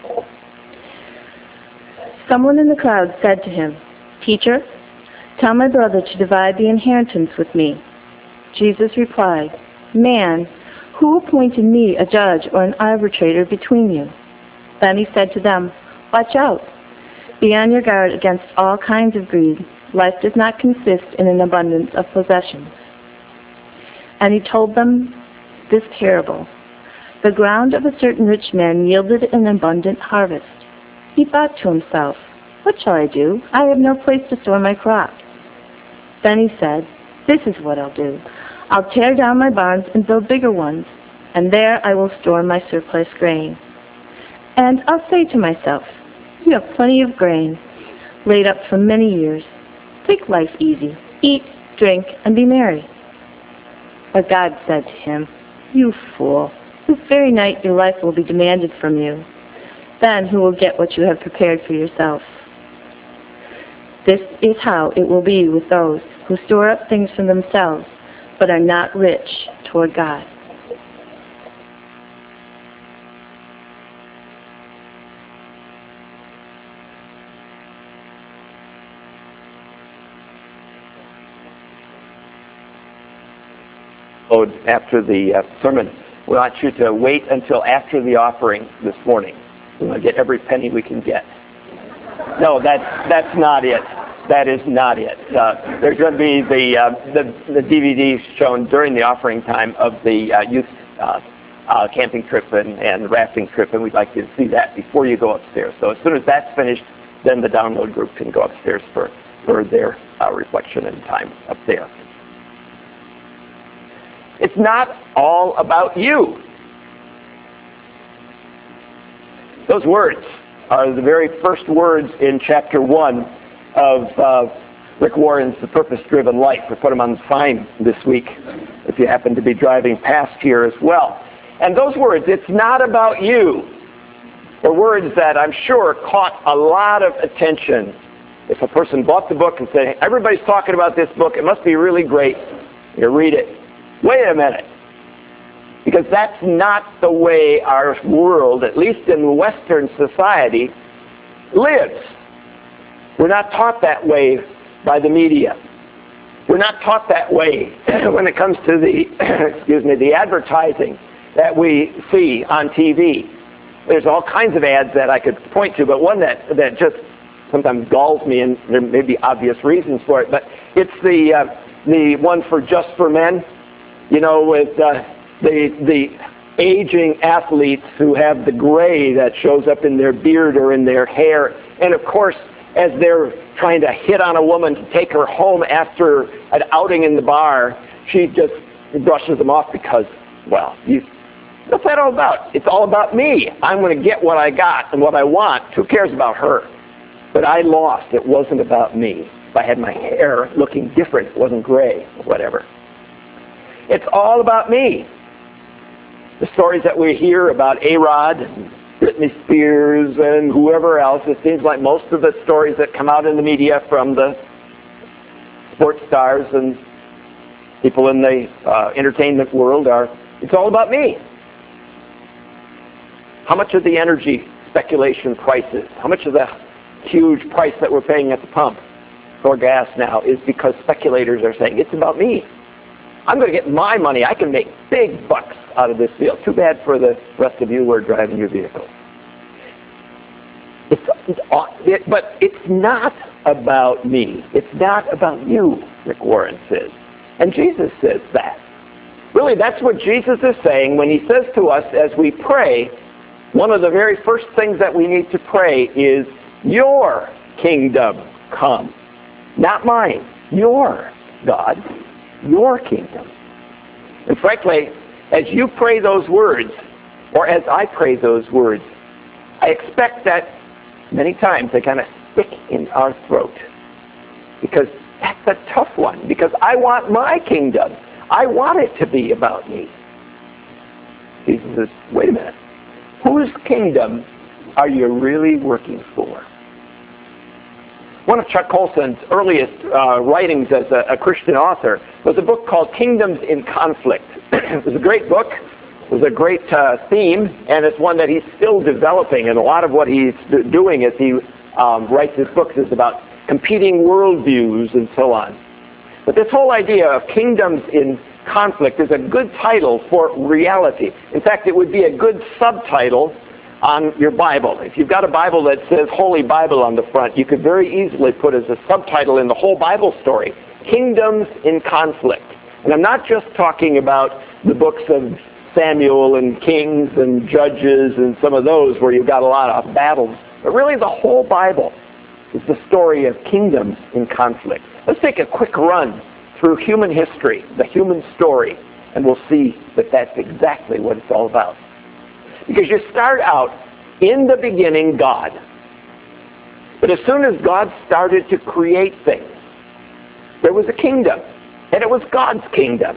Someone in the crowd said to him, "Teacher, tell my brother to divide the inheritance with me." Jesus replied, "Man, who appointed me a judge or an arbitrator between you?" Then he said to them, "Watch out. Be on your guard against all kinds of greed. Life does not consist in an abundance of possessions." And he told them this parable. The ground of a certain rich man yielded an abundant harvest. He thought to himself, "What shall I do? I have no place to store my crops." Then he said, "This is what I'll do. I'll tear down my barns and build bigger ones, and there I will store my surplus grain. And I'll say to myself, you have plenty of grain laid up for many years. Take life easy. Eat, drink, and be merry." But God said to him, "You fool, this very night your life will be demanded from you. Then who will get what you have prepared for yourself?" This is how it will be with those who store up things for themselves, but are not rich toward God. After the sermon, we want you to wait until after the offering this morning. We want to get every penny we can get. No, that's not it. That is not it. There's going to be the DVD shown during the offering time of the youth camping trip and rafting trip, and we'd like you to see that before you go upstairs. So as soon as that's finished, then the download group can go upstairs for their reflection and time up there. It's not all about you. Those words are the very first words in chapter 1 of Rick Warren's The Purpose-Driven Life. We put them on the sign this week if you happen to be driving past here as well. And those words, "it's not about you," are words that I'm sure caught a lot of attention. If a person bought the book and said, "Everybody's talking about this book, it must be really great," you read it. Wait a minute. Because that's not the way our world, at least in Western society, lives. We're not taught that way by the media. We're not taught that way when it comes to the, the advertising that we see on TV. There's all kinds of ads that I could point to, but one that just sometimes galls me, and there may be obvious reasons for it, but it's the one for Just for Men. You know, with the aging athletes who have the gray that shows up in their beard or in their hair. And of course, as they're trying to hit on a woman to take her home after an outing in the bar, she just brushes them off because, well, what's that all about? It's all about me. I'm going to get what I got and what I want. Who cares about her? But I lost. It wasn't about me. If I had my hair looking different, it wasn't gray or whatever. It's all about me. The stories that we hear about A-Rod and Britney Spears and whoever else, it seems like most of the stories that come out in the media from the sports stars and people in the entertainment world it's all about me. How much of the energy speculation prices, how much of the huge price that we're paying at the pump for gas now is because speculators are saying, it's about me. I'm going to get my money. I can make big bucks out of this deal. Too bad for the rest of you who are driving your vehicle. But it's not about me. It's not about you, Rick Warren says. And Jesus says that. Really, that's what Jesus is saying when he says to us as we pray, one of the very first things that we need to pray is, your kingdom come. Not mine. Your, God. Your kingdom. And frankly, as you pray those words, or as I pray those words, I expect that many times they kind of stick in our throat. Because that's a tough one. Because I want my kingdom. I want it to be about me. Jesus says, wait a minute. Whose kingdom are you really working for? One of Chuck Colson's earliest writings as a Christian author was a book called Kingdoms in Conflict. It was a great book. was a great theme, and it's one that he's still developing. And a lot of what he's doing as he writes his books is about competing worldviews and so on. But this whole idea of kingdoms in conflict is a good title for reality. In fact, it would be a good subtitle on your Bible. If you've got a Bible that says Holy Bible on the front, you could very easily put as a subtitle in the whole Bible story, Kingdoms in Conflict. And I'm not just talking about the books of Samuel and Kings and Judges and some of those where you've got a lot of battles, but really the whole Bible is the story of kingdoms in conflict. Let's take a quick run through human history, the human story, and we'll see that that's exactly what it's all about. Because you start out, in the beginning, God. But as soon as God started to create things, there was a kingdom, and it was God's kingdom.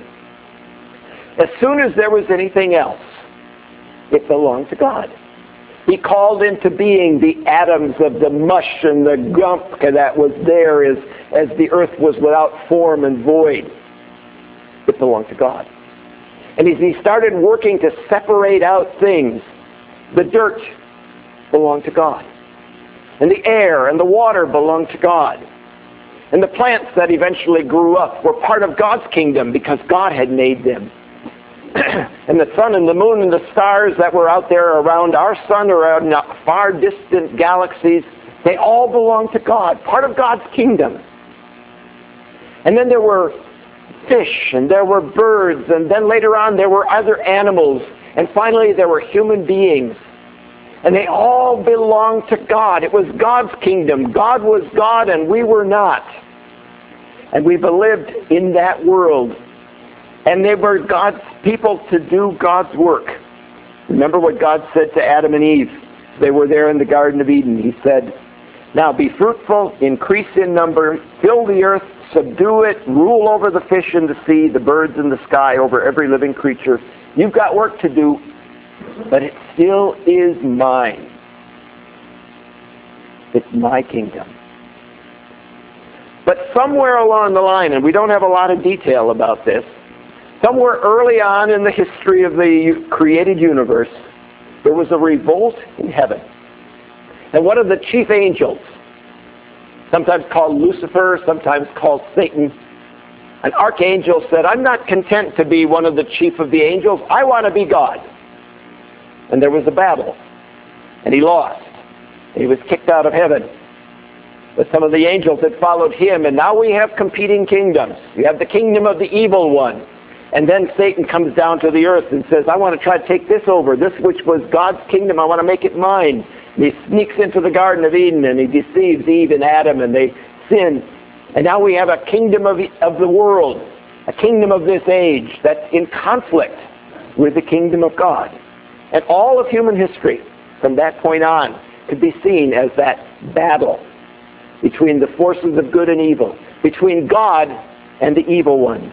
As soon as there was anything else, it belonged to God. He called into being the atoms of the mush and the gunk that was there as the earth was without form and void. It belonged to God. And as he started working to separate out things, the dirt belonged to God. And the air and the water belonged to God. And the plants that eventually grew up were part of God's kingdom because God had made them. And the sun and the moon and the stars that were out there around our sun or around far distant galaxies, they all belonged to God, part of God's kingdom. And then there were fish, and there were birds, and then later on there were other animals, and finally there were human beings. And they all belonged to God. It was God's kingdom. God was God and we were not. And we lived in that world. And they were God's people to do God's work. Remember what God said to Adam and Eve. They were there in the Garden of Eden. He said, "Now be fruitful, increase in number, fill the earth, subdue it, rule over the fish in the sea, the birds in the sky, over every living creature. You've got work to do, but it still is mine. It's my kingdom." But somewhere along the line, and we don't have a lot of detail about this, somewhere early on in the history of the created universe, there was a revolt in heaven. And one of the chief angels, sometimes called Lucifer, sometimes called Satan, an archangel, said, "I'm not content to be one of the chief of the angels. I want to be God." And there was a battle. And he lost. And he was kicked out of heaven. But some of the angels had followed him, and now we have competing kingdoms. You have the kingdom of the evil one. And then Satan comes down to the earth and says, "I want to try to take this over. This which was God's kingdom, I want to make it mine." And he sneaks into the Garden of Eden and he deceives Eve and Adam and they sin. And now we have a kingdom of the world, a kingdom of this age that's in conflict with the kingdom of God. And all of human history from that point on could be seen as that battle between the forces of good and evil, between God and the evil ones.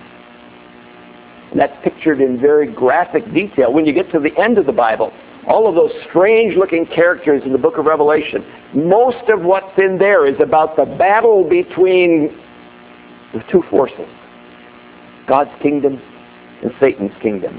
And that's pictured in very graphic detail. When you get to the end of the Bible, all of those strange-looking characters in the book of Revelation, most of what's in there is about the battle between the two forces, God's kingdom and Satan's kingdom.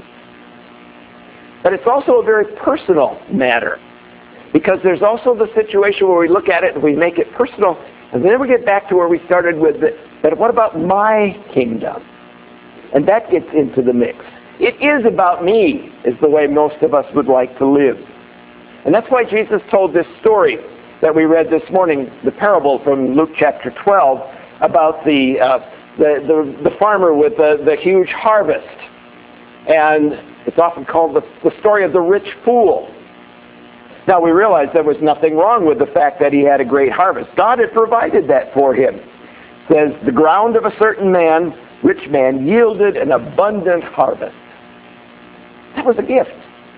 But it's also a very personal matter, because there's also the situation where we look at it and we make it personal, and then we get back to where we started with it, but what about my kingdom? And that gets into the mix. It is about me, is the way most of us would like to live. And that's why Jesus told this story that we read this morning, the parable from Luke chapter 12, about the farmer with the huge harvest. And it's often called the story of the rich fool. Now we realize there was nothing wrong with the fact that he had a great harvest. God had provided that for him. It says, "The ground of a certain man, rich man, yielded an abundant harvest." That was a gift.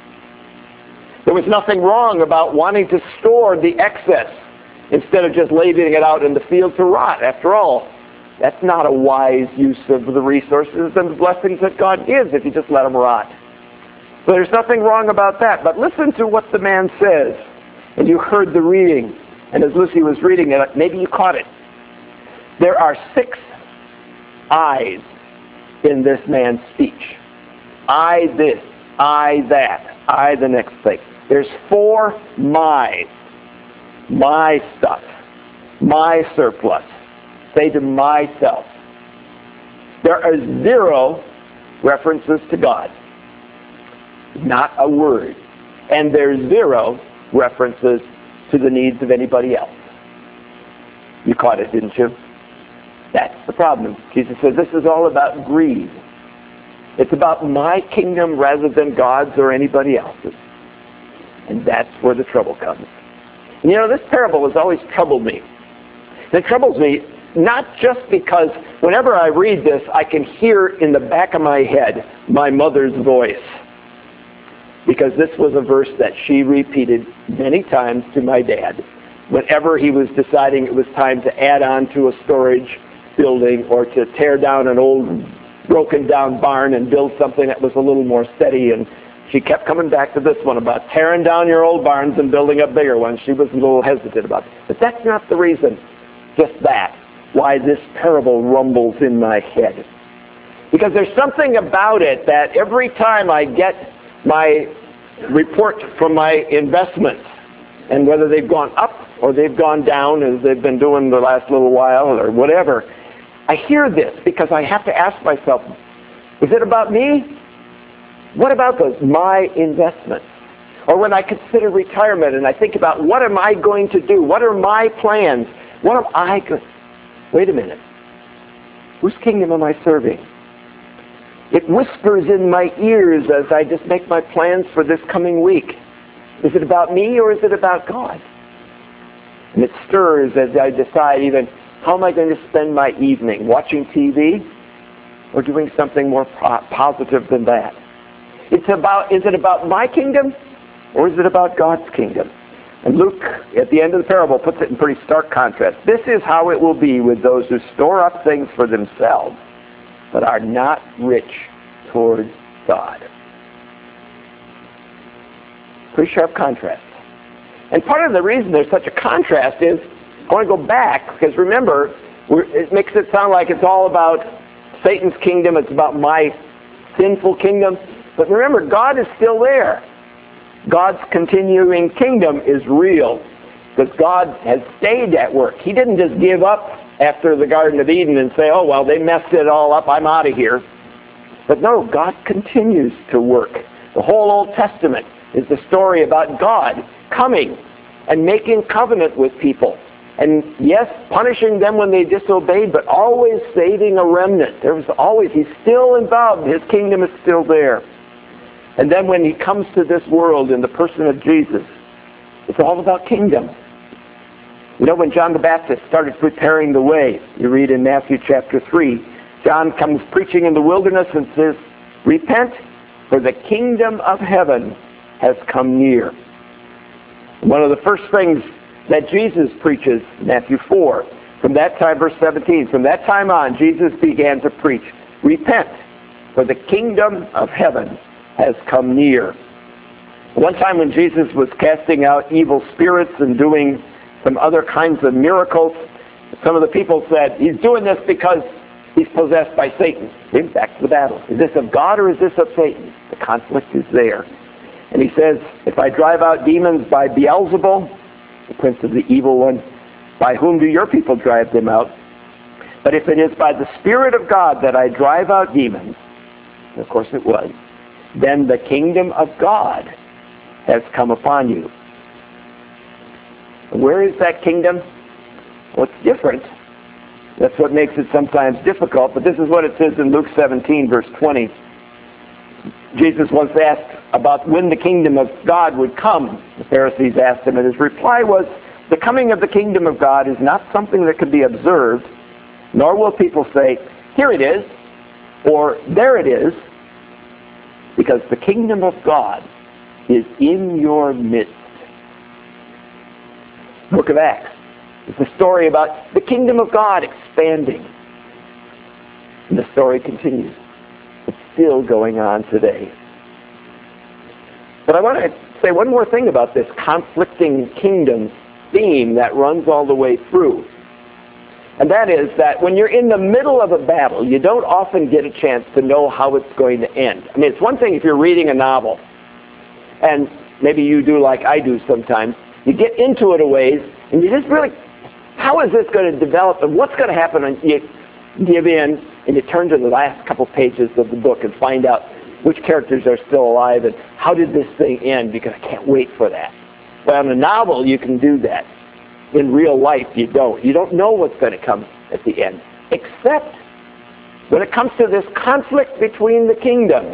There was nothing wrong about wanting to store the excess instead of just leaving it out in the field to rot. After all, that's not a wise use of the resources and the blessings that God gives if you just let them rot. So there's nothing wrong about that. But listen to what the man says. And you heard the reading. And as Lucy was reading it, maybe you caught it. There are 6 I's in this man's speech. I this, I that. I the next thing. There's 4 my's. My stuff. My surplus. Say to myself. There are 0 references to God. Not a word. And there's 0 references to the needs of anybody else. You caught it, didn't you? That's the problem. Jesus says this is all about greed. It's about my kingdom rather than God's or anybody else's. And that's where the trouble comes. And this parable has always troubled me. It troubles me not just because whenever I read this, I can hear in the back of my head my mother's voice. Because this was a verse that she repeated many times to my dad whenever he was deciding it was time to add on to a storage building or to tear down an old broken down barn and build something that was a little more steady. And she kept coming back to this one about tearing down your old barns and building up bigger ones. She was a little hesitant about it. But that's not the reason, just that, why this parable rumbles in my head. Because there's something about it that every time I get my report from my investments, and whether they've gone up or they've gone down as they've been doing the last little while or whatever, I hear this because I have to ask myself, is it about me? What about my investments? Or when I consider retirement and I think about what am I going to do? What are my plans? What am I going? Wait a minute. Whose kingdom am I serving? It whispers in my ears as I just make my plans for this coming week. Is it about me or is it about God? And it stirs as I decide even, how am I going to spend my evening? Watching TV or doing something more positive than that? Is it about my kingdom or is it about God's kingdom? And Luke, at the end of the parable, puts it in pretty stark contrast. This is how it will be with those who store up things for themselves, but are not rich toward God. Pretty sharp contrast. And part of the reason there's such a contrast is, I want to go back, because remember, it makes it sound like it's all about Satan's kingdom, it's about my sinful kingdom. But remember, God is still there. God's continuing kingdom is real, because God has stayed at work. He didn't just give up after the Garden of Eden and say, oh, well, they messed it all up, I'm out of here. But no, God continues to work. The whole Old Testament is the story about God coming and making covenant with people. And yes, punishing them when they disobeyed, but always saving a remnant. He's still involved. His kingdom is still there. And then when he comes to this world in the person of Jesus, it's all about kingdom. When John the Baptist started preparing the way, you read in Matthew chapter 3, John comes preaching in the wilderness and says, repent, for the kingdom of heaven has come near. One of the first things that Jesus preaches, Matthew 4, from that time, verse 17, from that time on, Jesus began to preach, repent, for the kingdom of heaven has come near. One time when Jesus was casting out evil spirits and doing some other kinds of miracles, some of the people said, he's doing this because he's possessed by Satan. Back to the battle. Is this of God or is this of Satan? The conflict is there. And he says, if I drive out demons by Beelzebul, the prince of the evil one, by whom do your people drive them out? But if it is by the Spirit of God that I drive out demons, and of course it was, then the kingdom of God has come upon you. Where is that kingdom? Well, it's different. That's what makes it sometimes difficult, but this is what it says in Luke 17, verse 20. Jesus once asked about when the kingdom of God would come. The Pharisees asked him, and his reply was, the coming of the kingdom of God is not something that could be observed, nor will people say, here it is, or there it is, because the kingdom of God is in your midst. Book of Acts is a story about the kingdom of God expanding. And the story continues. It's still going on today. But I want to say one more thing about this conflicting kingdom theme that runs all the way through. And that is that when you're in the middle of a battle, you don't often get a chance to know how it's going to end. I mean, it's one thing if you're reading a novel, and maybe you do like I do sometimes, you get into it a ways, and you just really, how is this going to develop, and what's going to happen? And you give in, and you turn to the last couple pages of the book and find out which characters are still alive, and how did this thing end, because I can't wait for that. Well, in a novel, you can do that. In real life, you don't. You don't know what's going to come at the end. Except when it comes to this conflict between the kingdoms,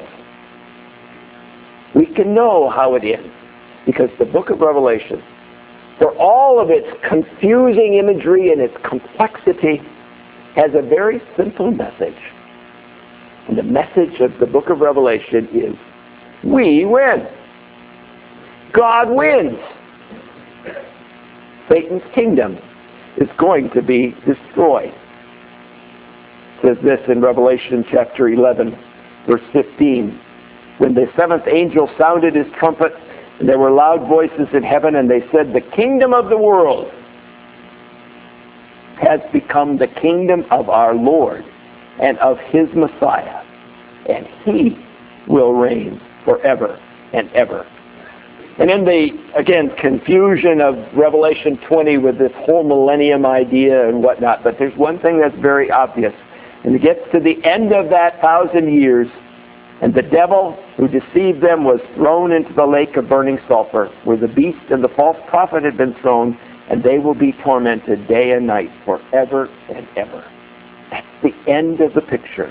we can know how it ends. Because the book of Revelation, for all of its confusing imagery and its complexity, has a very simple message. And the message of the book of Revelation is, we win. God wins. Satan's kingdom is going to be destroyed. It says this in Revelation chapter 11, verse 15. When the seventh angel sounded his trumpet, and there were loud voices in heaven, and they said, the kingdom of the world has become the kingdom of our Lord and of his Messiah, and he will reign forever and ever. And in the, again, confusion of Revelation 20 with this whole millennium idea and whatnot, but there's one thing that's very obvious. And it gets to the end of that 1,000 years, and the devil who deceived them was thrown into the lake of burning sulfur, where the beast and the false prophet had been thrown, and they will be tormented day and night forever and ever. That's the end of the picture.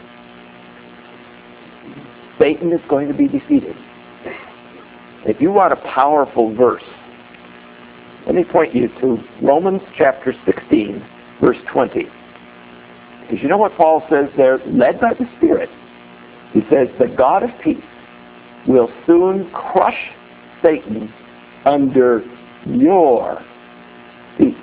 Satan is going to be defeated. If you want a powerful verse, let me point you to Romans chapter 16, verse 20. Because you know what Paul says there, led by the Spirit. He says, the God of peace will soon crush Satan under your feet.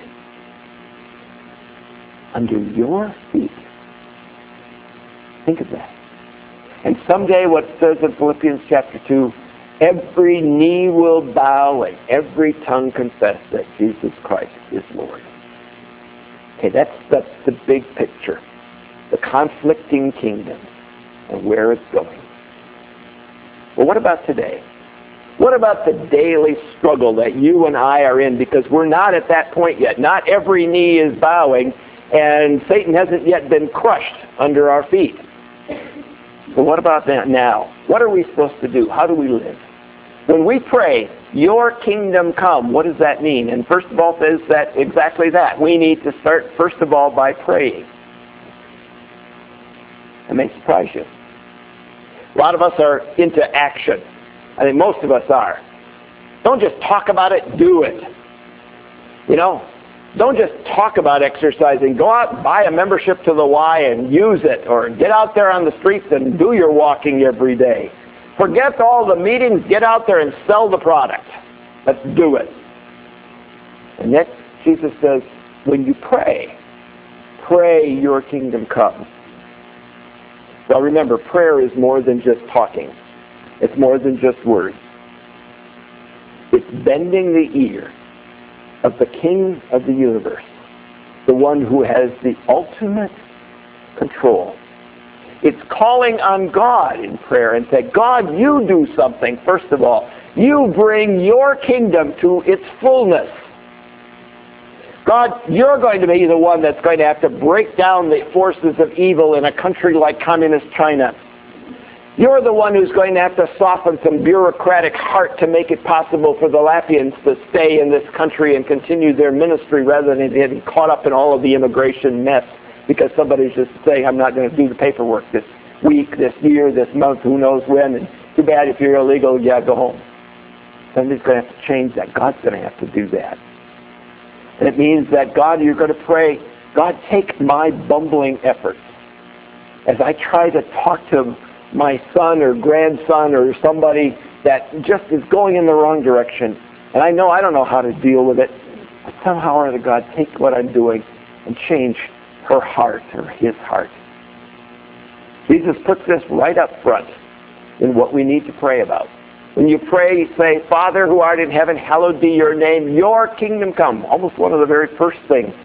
Under your feet. Think of that. And someday what it says in Philippians chapter 2, every knee will bow and every tongue confess that Jesus Christ is Lord. Okay, that's the big picture. The conflicting kingdoms and where it's going. Well, what about today? What about the daily struggle that you and I are in? Because we're not at that point yet. Not every knee is bowing, and Satan hasn't yet been crushed under our feet. So what about that now? What are we supposed to do? How do we live? When we pray, your kingdom come, what does that mean? And first of all, says that exactly that. We need to start, first of all, by praying. It may surprise you. A lot of us are into action. I think most of us are. Don't just talk about it, do it. You know, don't just talk about exercising. Go out and buy a membership to the Y and use it, or get out there on the streets and do your walking every day. Forget all the meetings, get out there and sell the product. Let's do it. And yet, Jesus says, when you pray, pray your kingdom come. Well, remember, prayer is more than just talking. It's more than just words. It's bending the ear of the King of the universe, the one who has the ultimate control. It's calling on God in prayer and say, God, you do something, first of all. You bring your kingdom to its fullness. God, you're going to be the one that's going to have to break down the forces of evil in a country like communist China. You're the one who's going to have to soften some bureaucratic heart to make it possible for the Latvians to stay in this country and continue their ministry rather than getting caught up in all of the immigration mess because somebody's just saying, I'm not going to do the paperwork this week, this year, this month, who knows when, and too bad if you're illegal, yeah, go home. Somebody's going to have to change that. God's going to have to do that. And it means that, God, you're going to pray, God, take my bumbling efforts as I try to talk to my son or grandson or somebody that just is going in the wrong direction. And I know I don't know how to deal with it. But somehow or other, God, take what I'm doing and change her heart or his heart. Jesus puts this right up front in what we need to pray about. When you pray, say, Father who art in heaven, hallowed be your name, your kingdom come. Almost one of the very first things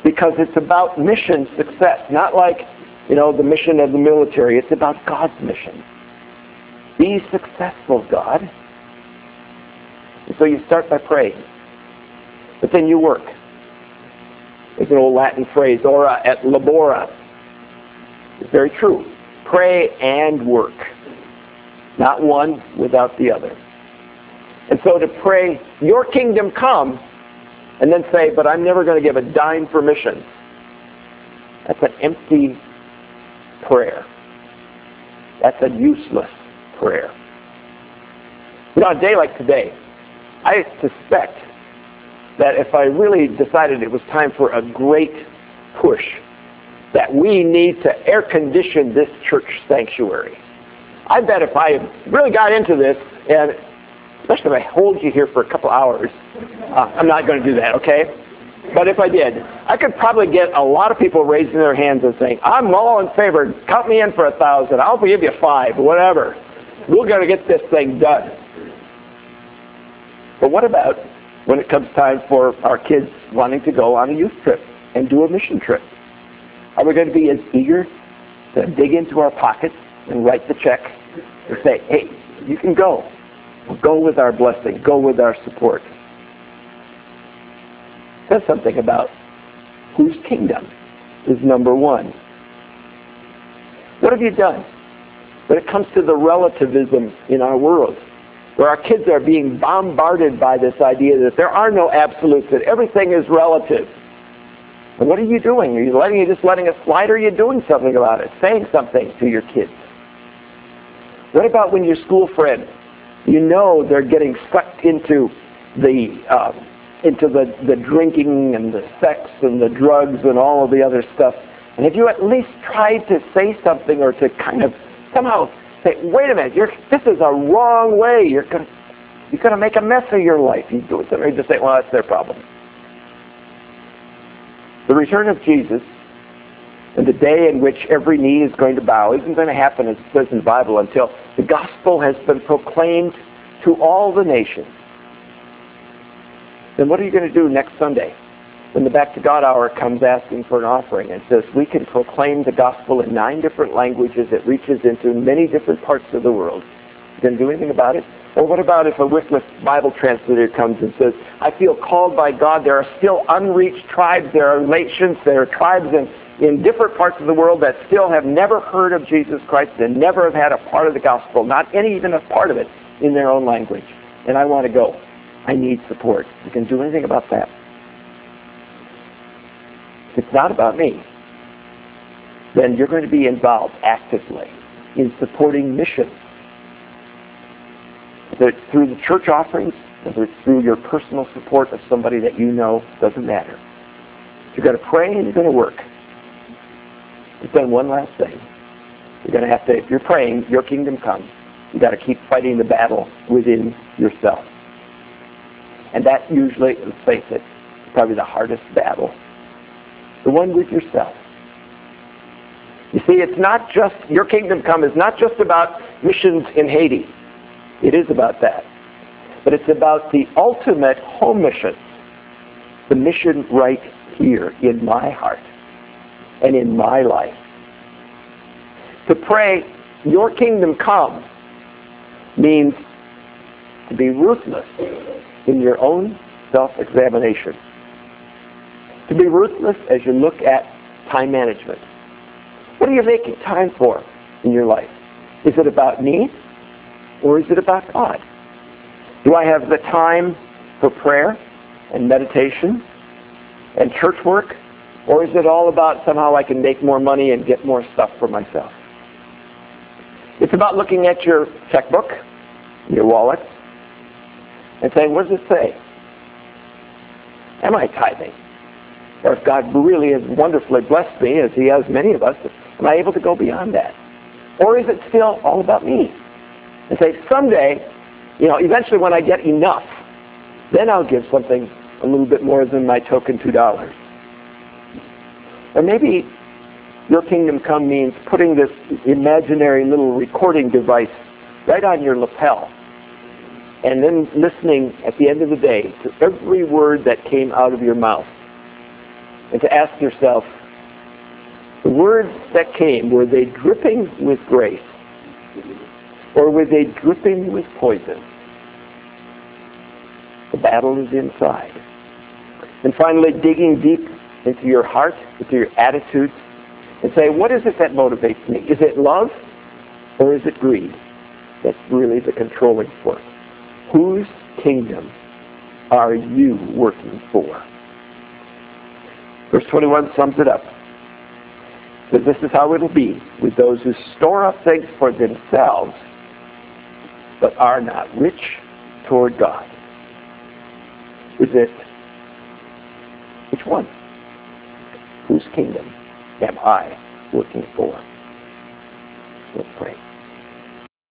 because it's about mission success, not like, the mission of the military. It's about God's mission. Be successful, God. And so you start by praying. But then you work. There's an old Latin phrase, ora et labora. It's very true. Pray and work. Not one without the other. And so to pray, your kingdom come, and then say, but I'm never going to give a dime for missions. That's an empty prayer. That's a useless prayer. On a day like today, I suspect that if I really decided it was time for a great push, that we need to air condition this church sanctuary. I bet if I really got into this, and especially if I hold you here for a couple hours, I'm not going to do that, okay? But if I did, I could probably get a lot of people raising their hands and saying, I'm all in favor. Count me in for 1,000. I'll give you 5, whatever. We're going to get this thing done. But what about when it comes time for our kids wanting to go on a youth trip and do a mission trip? Are we going to be as eager to dig into our pockets and write the check and say, hey, you can go. Go with our blessing. Go with our support. It says something about whose kingdom is number one. What have you done when it comes to the relativism in our world, where our kids are being bombarded by this idea that there are no absolutes, that everything is relative? And what are you doing? Are you just letting it slide, or are you doing something about it, saying something to your kids? What about when your school friend, they're getting sucked into the drinking and the sex and the drugs and all of the other stuff? And have you at least tried to say something, or to kind of somehow say, wait a minute, this is a wrong way. You're going to make a mess of your life. You do it, or you just say, well, that's their problem. The return of Jesus and the day in which every knee is going to bow isn't going to happen, as it says in the Bible, until the gospel has been proclaimed to all the nations. Then what are you going to do next Sunday when the Back to God hour comes asking for an offering and says we can proclaim the gospel in 9 different languages? It reaches into many different parts of the world. You going to do anything about it? Or what about if a Wycliffe Bible translator comes and says, I feel called by God, there are still unreached tribes, there are nations, there are tribes in different parts of the world that still have never heard of Jesus Christ and never have had a part of the gospel, not even a part of it, in their own language. And I want to go. I need support. You can do anything about that. If it's not about me, then you're going to be involved actively in supporting missions. Whether it's through the church offerings, whether it's through your personal support of somebody that you know, doesn't matter. You're going to pray and you're going to work. But then one last thing. You're going to have to, if you're praying, your kingdom come, you've got to keep fighting the battle within yourself. And that usually, let's face it, is probably the hardest battle. The one with yourself. You see, it's not just, your kingdom come is not just about missions in Haiti. It is about that. But it's about the ultimate home mission. The mission right here in my heart and in my life. To pray, your kingdom come, means to be ruthless in your own self-examination. To be ruthless as you look at time management. What are you making time for in your life? Is it about me, or is it about God? Do I have the time for prayer and meditation and church work, or is it all about somehow I can make more money and get more stuff for myself? It's about looking at your checkbook, your wallet, and saying, what does it say? Am I tithing? Or if God really has wonderfully blessed me, as He has many of us, am I able to go beyond that? Or is it still all about me? And say, someday, eventually when I get enough, then I'll give something a little bit more than my token $2. Or maybe your kingdom come means putting this imaginary little recording device right on your lapel, and then listening at the end of the day to every word that came out of your mouth. and to ask yourself, the words that came, were they dripping with grace? Or were they dripping with poison? The battle is inside. And finally, digging deep into your heart, into your attitudes, and say, what is it that motivates me? Is it love or is it greed? That's really the controlling force. Whose kingdom are you working for? Verse 21 sums it up. That this is how it'll be with those who store up things for themselves but are not rich toward God. Is it which one? Whose kingdom am I working for? Let's pray.